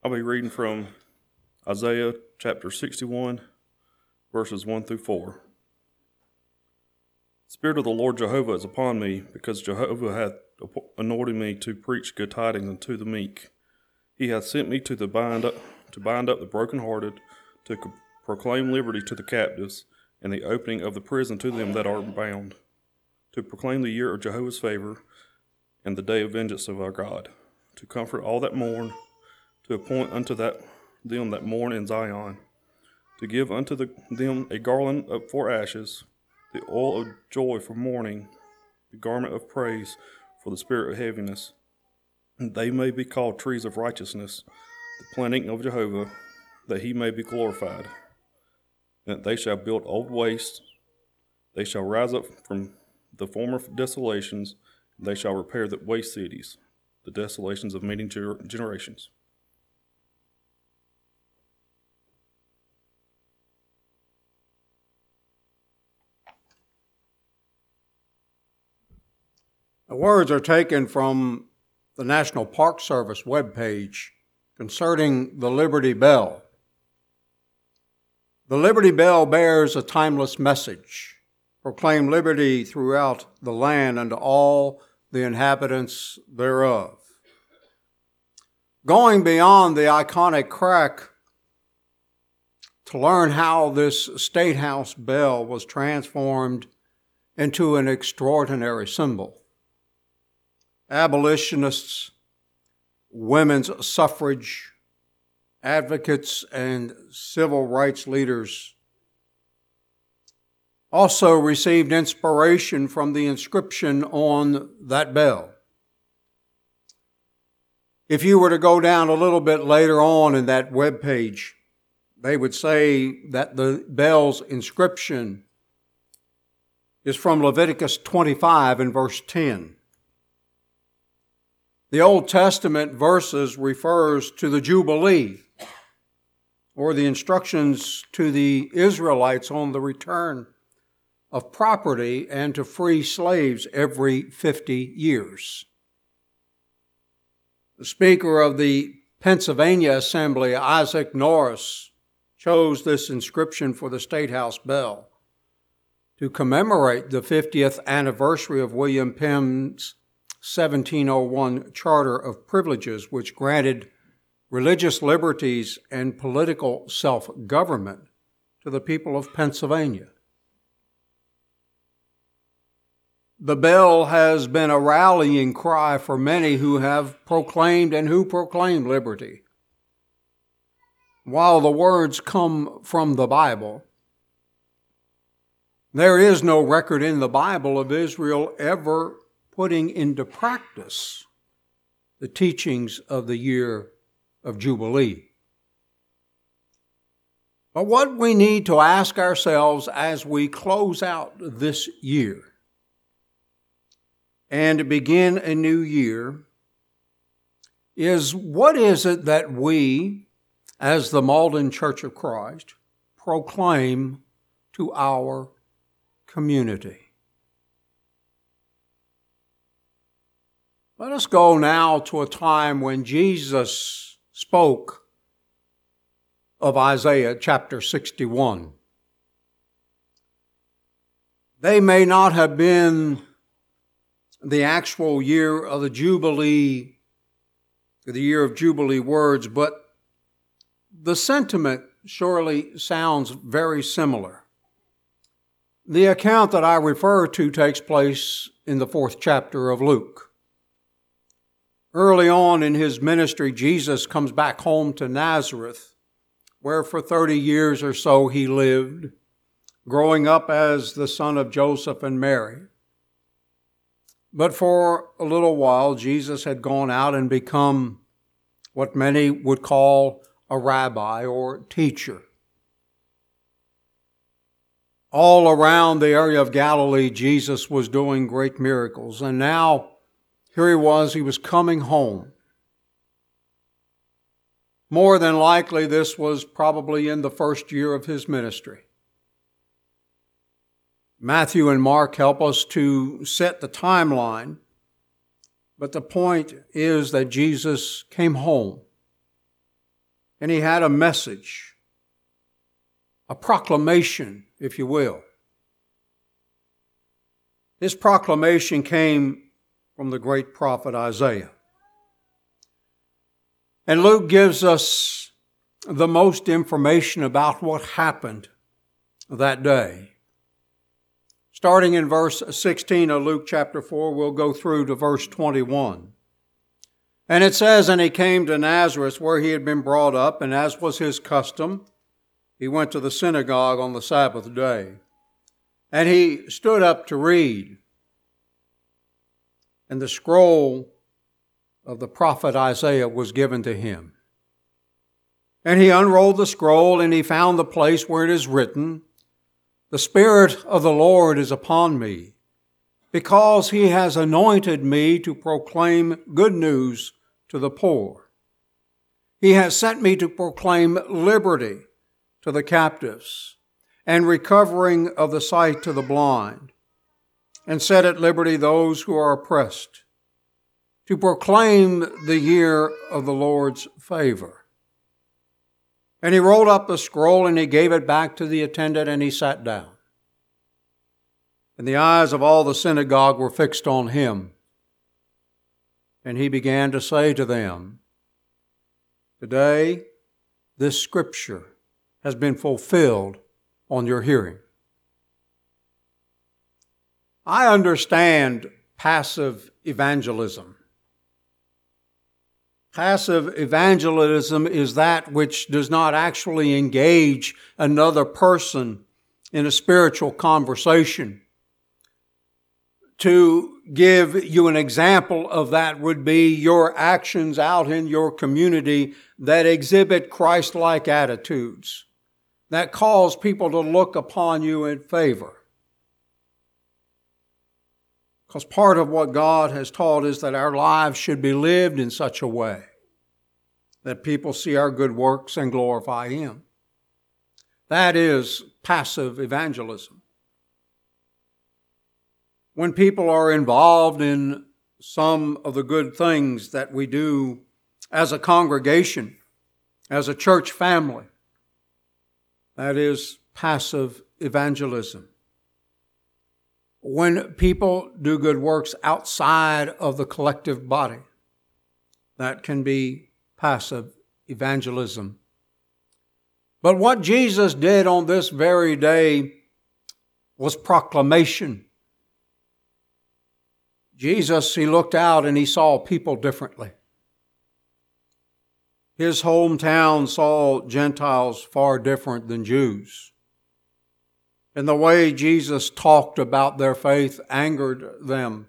I'll be reading from Isaiah chapter 61, verses 1 through 4. The Spirit of the Lord Jehovah is upon me, because Jehovah hath anointed me to preach good tidings unto the meek. He hath sent me to bind up the brokenhearted, to proclaim liberty to the captives, and the opening of the prison to them that are bound, to proclaim the year of Jehovah's favor, and the day of vengeance of our God, to comfort all that mourn, to appoint unto them that mourn in Zion, to give unto them a garland for ashes, the oil of joy for mourning, the garment of praise for the spirit of heaviness. And they may be called trees of righteousness, the planting of Jehovah, that he may be glorified. And that they shall build old wastes, they shall rise up from the former desolations, and they shall repair the waste cities, the desolations of many generations. The words are taken from the National Park Service webpage concerning the Liberty Bell. The Liberty Bell bears a timeless message. Proclaim liberty throughout the land unto all the inhabitants thereof. Going beyond the iconic crack to learn how this State House bell was transformed into an extraordinary symbol. Abolitionists, women's suffrage, advocates, and civil rights leaders also received inspiration from the inscription on that bell. If you were to go down a little bit later on in that webpage, they would say that the bell's inscription is from Leviticus 25 and verse 10. The Old Testament verses refers to the Jubilee, or the instructions to the Israelites on the return of property and to free slaves every 50 years. The Speaker of the Pennsylvania Assembly, Isaac Norris, chose this inscription for the State House bell to commemorate the 50th anniversary of William Penn's 1701 Charter of Privileges, which granted religious liberties and political self-government to the people of Pennsylvania. The bell has been a rallying cry for many who have proclaimed and who proclaim liberty. While the words come from the Bible, there is no record in the Bible of Israel ever putting into practice the teachings of the year of Jubilee. But what we need to ask ourselves as we close out this year and begin a new year is, what is it that we, as the Malden Church of Christ, proclaim to our community? Let us go now to a time when Jesus spoke of Isaiah chapter 61. They may not have been the actual year of the Jubilee, the year of Jubilee words, but the sentiment surely sounds very similar. The account that I refer to takes place in the 4th chapter of Luke. Early on in his ministry, Jesus comes back home to Nazareth, where for 30 years or so he lived, growing up as the son of Joseph and Mary. But for a little while, Jesus had gone out and become what many would call a rabbi or teacher. All around the area of Galilee, Jesus was doing great miracles, and now here he was coming home. More than likely, this was probably in the first year of his ministry. Matthew and Mark help us to set the timeline, but the point is that Jesus came home. And he had a message, a proclamation, if you will. This proclamation came from the great prophet Isaiah. And Luke gives us the most information about what happened that day. Starting in verse 16 of Luke chapter 4, we'll go through to verse 21. And it says, "And he came to Nazareth where he had been brought up, and as was his custom, he went to the synagogue on the Sabbath day. And he stood up to read. And the scroll of the prophet Isaiah was given to him. And he unrolled the scroll, and he found the place where it is written, 'The Spirit of the Lord is upon me, because he has anointed me to proclaim good news to the poor. He has sent me to proclaim liberty to the captives, and recovering of the sight to the blind, and set at liberty those who are oppressed, to proclaim the year of the Lord's favor.' And he rolled up the scroll, and he gave it back to the attendant, and he sat down. And the eyes of all the synagogue were fixed on him. And he began to say to them, 'Today this scripture has been fulfilled on your hearing.'" I understand passive evangelism. Passive evangelism is that which does not actually engage another person in a spiritual conversation. To give you an example of that would be your actions out in your community that exhibit Christ-like attitudes, that cause people to look upon you in favor. Because part of what God has taught is that our lives should be lived in such a way that people see our good works and glorify Him. That is passive evangelism. When people are involved in some of the good things that we do as a congregation, as a church family, that is passive evangelism. When people do good works outside of the collective body, that can be passive evangelism. But what Jesus did on this very day was proclamation. Jesus, He looked out and He saw people differently. His hometown saw Gentiles far different than Jews. And the way Jesus talked about their faith angered them.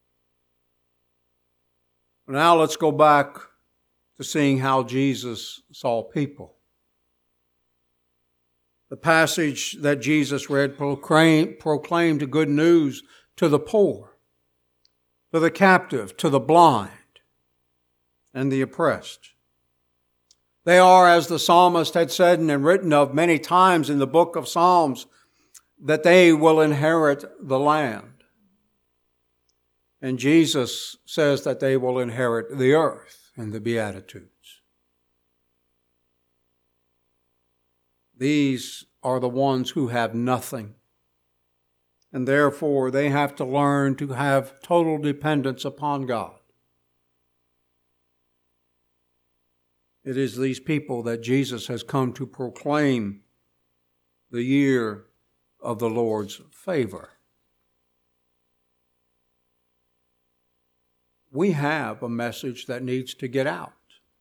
Now let's go back to seeing how Jesus saw people. The passage that Jesus read proclaimed good news to the poor, to the captive, to the blind, and the oppressed. They are, as the psalmist had said and written of many times in the book of Psalms, that they will inherit the land. And Jesus says that they will inherit the earth in the Beatitudes. These are the ones who have nothing, and therefore they have to learn to have total dependence upon God. It is these people that Jesus has come to proclaim the year of the Lord's favor. We have a message that needs to get out.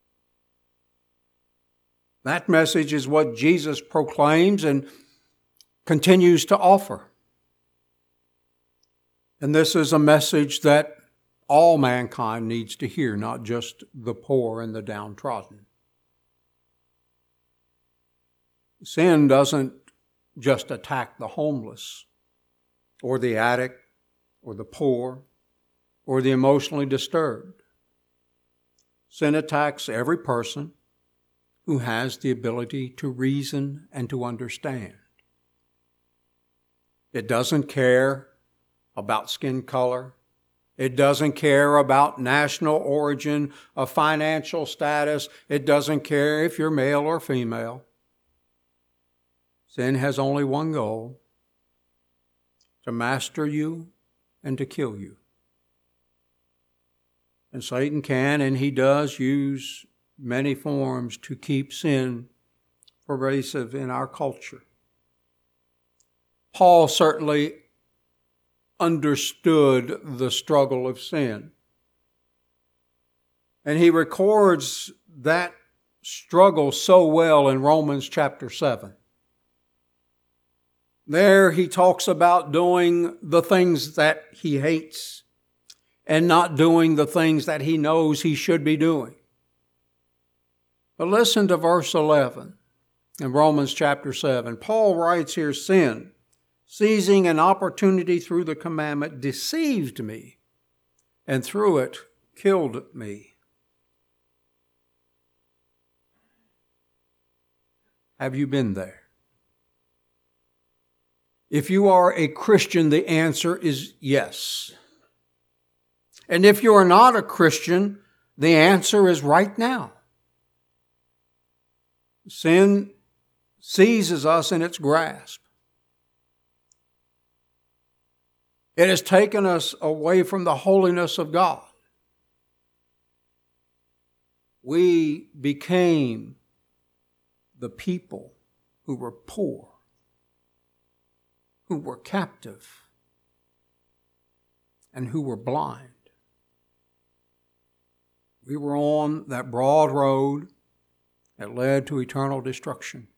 That message is what Jesus proclaims and continues to offer. And this is a message that all mankind needs to hear, not just the poor and the downtrodden. Sin doesn't just attack the homeless or the addict or the poor or the emotionally disturbed. Sin attacks every person who has the ability to reason and to understand. It doesn't care about skin color. It doesn't care about national origin, or financial status. It doesn't care if you're male or female. Sin has only one goal: to master you and to kill you. And Satan can, and he does, use many forms to keep sin pervasive in our culture. Paul certainly understood the struggle of sin. And he records that struggle so well in Romans chapter 7. There he talks about doing the things that he hates and not doing the things that he knows he should be doing. But listen to verse 11 in Romans chapter 7. Paul writes here, "Sin, seizing an opportunity through the commandment, deceived me, and through it killed me." Have you been there? If you are a Christian, the answer is yes. And if you are not a Christian, the answer is right now. Sin seizes us in its grasp. It has taken us away from the holiness of God. We became the people who were poor, who were captive, and who were blind. We were on that broad road that led to eternal destruction.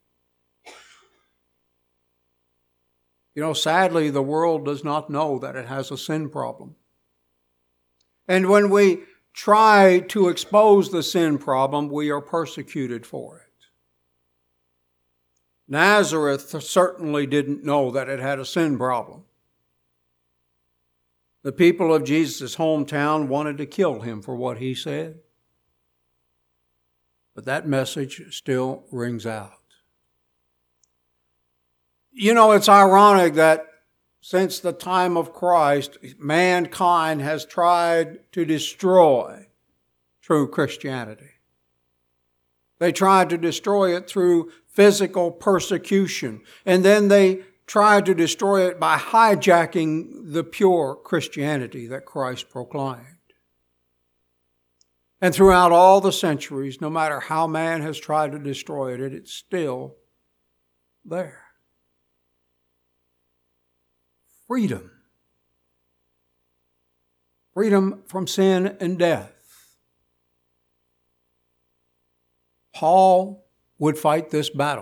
You know, sadly, the world does not know that it has a sin problem. And when we try to expose the sin problem, we are persecuted for it. Nazareth certainly didn't know that it had a sin problem. The people of Jesus' hometown wanted to kill him for what he said. But that message still rings out. You know, it's ironic that since the time of Christ, mankind has tried to destroy true Christianity. They tried to destroy it through physical persecution, and then they tried to destroy it by hijacking the pure Christianity that Christ proclaimed. And throughout all the centuries, no matter how man has tried to destroy it, it's still there. Freedom. Freedom from sin and death. Paul would fight this battle.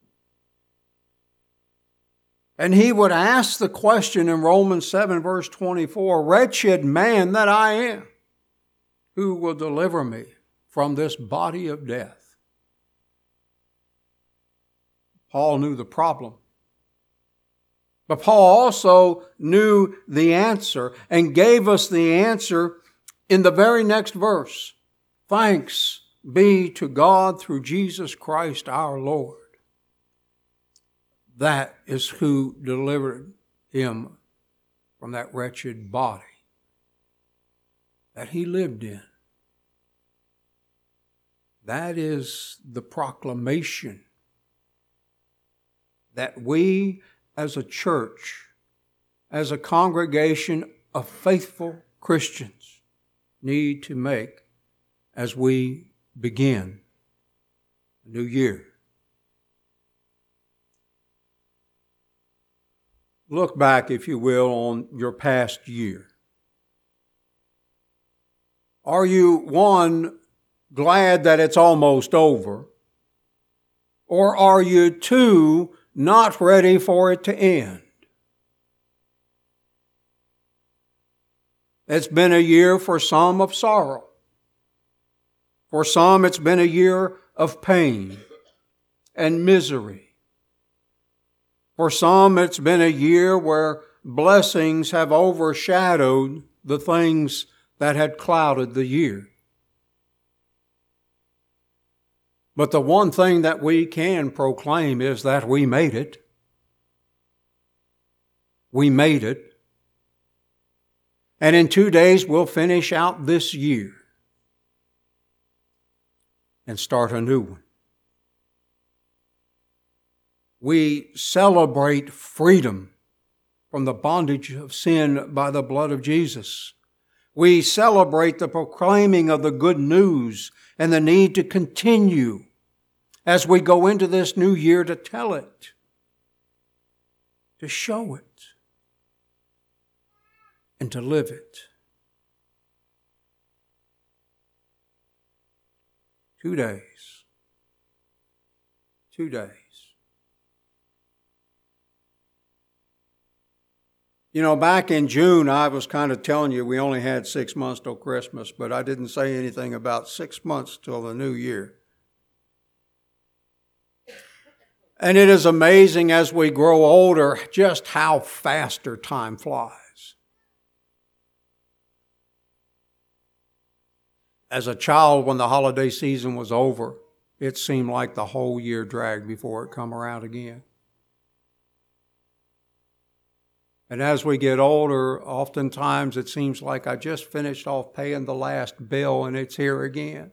And he would ask the question in Romans 7 verse 24, "Wretched man that I am, who will deliver me from this body of death?" Paul knew the problem. But Paul also knew the answer and gave us the answer in the very next verse. "Thanks be to God through Jesus Christ our Lord." That is who delivered him from that wretched body that he lived in. That is the proclamation that we as a church, as a congregation of faithful Christians, need to make as we begin a new year. Look back, if you will, on your past year. Are you, one, glad that it's almost over? Or are you, two, not ready for it to end? It's been a year for some of sorrow. For some, it's been a year of pain and misery. For some, it's been a year where blessings have overshadowed the things that had clouded the year. But the one thing that we can proclaim is that we made it. We made it. And in 2 days, we'll finish out this year and start a new one. We celebrate freedom from the bondage of sin by the blood of Jesus. We celebrate the proclaiming of the good news and the need to continue as we go into this new year to tell it, to show it, and to live it. 2 days. 2 days. You know, back in June, I was kind of telling you we only had 6 months till Christmas, but I didn't say anything about 6 months till the new year. And it is amazing as we grow older just how faster time flies. As a child, when the holiday season was over, it seemed like the whole year dragged before it come around again. And as we get older, oftentimes it seems like I just finished off paying the last bill and it's here again.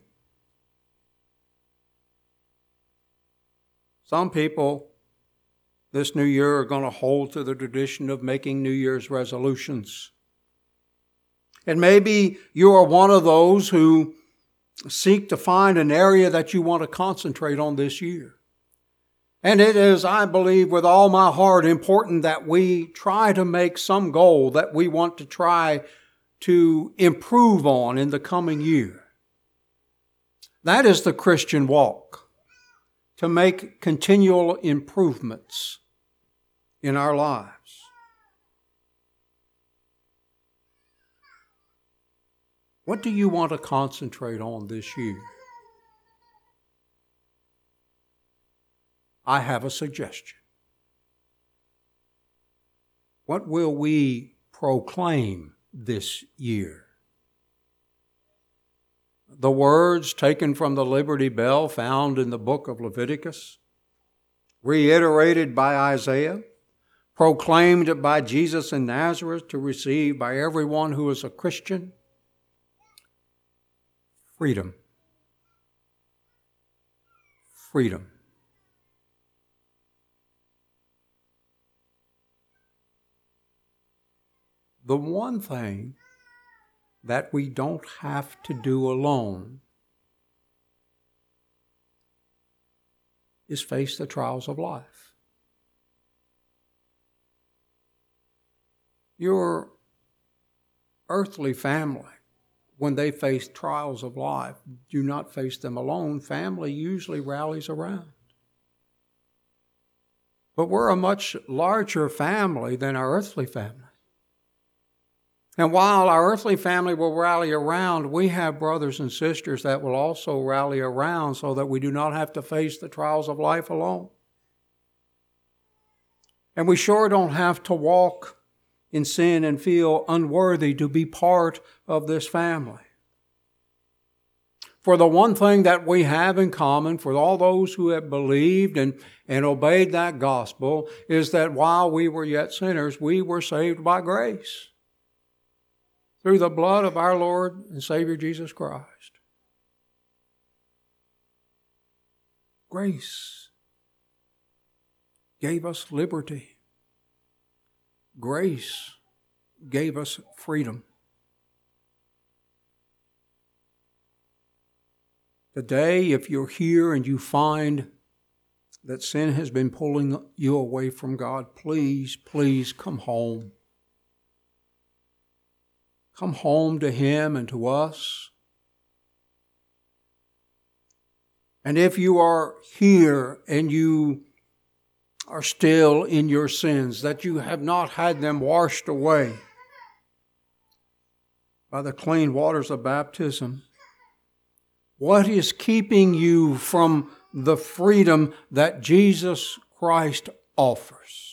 Some people this new year are going to hold to the tradition of making New Year's resolutions. And maybe you are one of those who seek to find an area that you want to concentrate on this year. And it is, I believe, with all my heart, important that we try to make some goal that we want to try to improve on in the coming year. That is the Christian walk, to make continual improvements in our lives. What do you want to concentrate on this year? I have a suggestion. What will we proclaim this year? The words taken from the Liberty Bell found in the book of Leviticus, reiterated by Isaiah, proclaimed by Jesus in Nazareth to receive by everyone who is a Christian. Freedom. Freedom. The one thing that we don't have to do alone is face the trials of life. Your earthly family, when they face trials of life, do not face them alone. Family usually rallies around. But we're a much larger family than our earthly family. And while our earthly family will rally around, we have brothers and sisters that will also rally around so that we do not have to face the trials of life alone. And we sure don't have to walk in sin and feel unworthy to be part of this family. For the one thing that we have in common for all those who have believed and obeyed that gospel is that while we were yet sinners, we were saved by grace, through the blood of our Lord and Savior Jesus Christ. Grace gave us liberty. Grace gave us freedom. Today, if you're here and you find that sin has been pulling you away from God, please, please come home. Come home to Him and to us. And if you are here and you are still in your sins, that you have not had them washed away by the clean waters of baptism, what is keeping you from the freedom that Jesus Christ offers?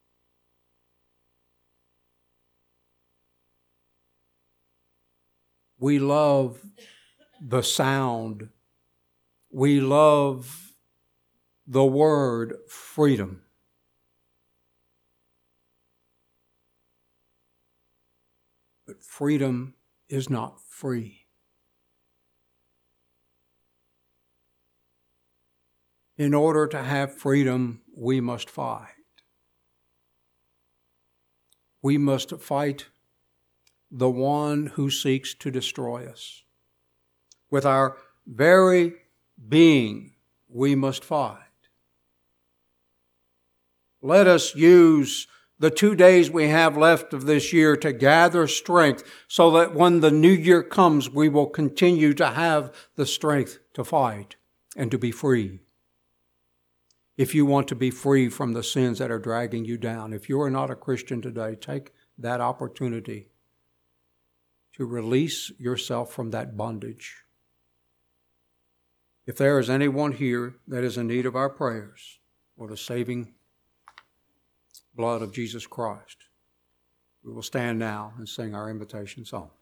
We love the sound. We love the word freedom. But freedom is not free. In order to have freedom, we must fight. We must fight the one who seeks to destroy us. With our very being, we must fight. Let us use the 2 days we have left of this year to gather strength so that when the new year comes, we will continue to have the strength to fight and to be free. If you want to be free from the sins that are dragging you down, if you are not a Christian today, take that opportunity to release yourself from that bondage. If there is anyone here that is in need of our prayers or the saving blood of Jesus Christ, we will stand now and sing our invitation song.